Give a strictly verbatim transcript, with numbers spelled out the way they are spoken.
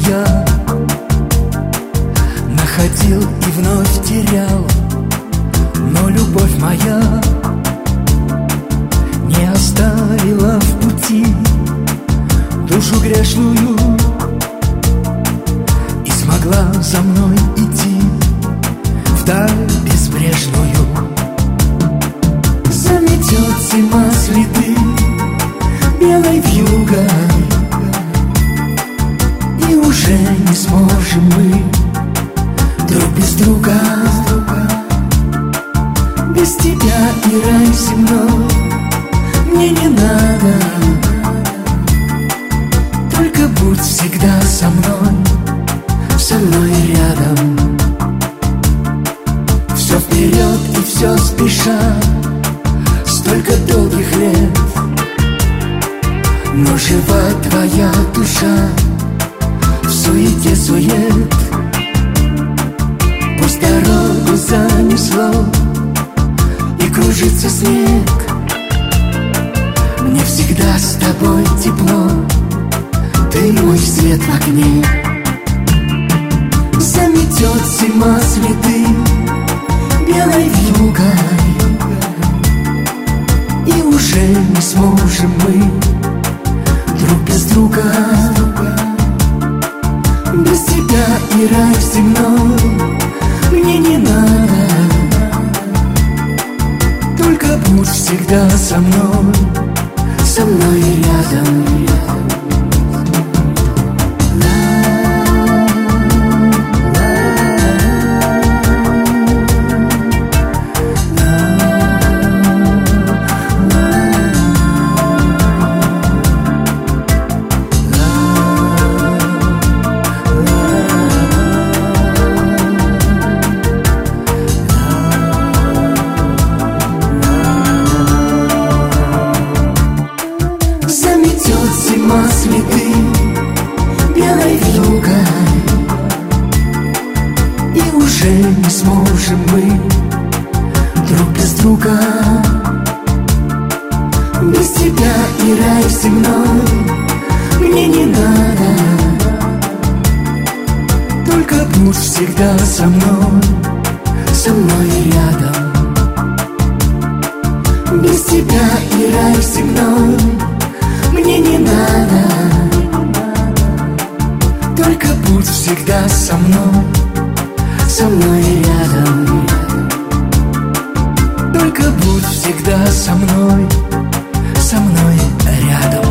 я находил и вновь терял, но любовь моя не оставила в пути душу грешную и смогла за мной идти вдаль безбрежную. Заметет зима следы белой вьюгой, и уже не сможем мы друг без друга. Без тебя и рай земной мне не надо, только будь всегда со мной, со мной рядом. Все вперед и все спеша, столько долгих лет, но жива твоя душа в суете сует. Пусть дорогу занесло и кружится снег, мне всегда с тобой тепло, ты мой свет в окне. Заметет зима следы белой вьюгой, и уже не сможем мы друг без друга. Без тебя и рай земной мне не надо, только будь всегда со мной, со мной рядом. Заметет зима следы белой вьюгой, и уже не сможем мы друг без друга. Без тебя и рай земной мне не надо, только будь всегда со мной, со мной рядом. Без тебя и рай земной мне не надо, только будь всегда со мной, со мной рядом. Только будь всегда со мной, со мной рядом.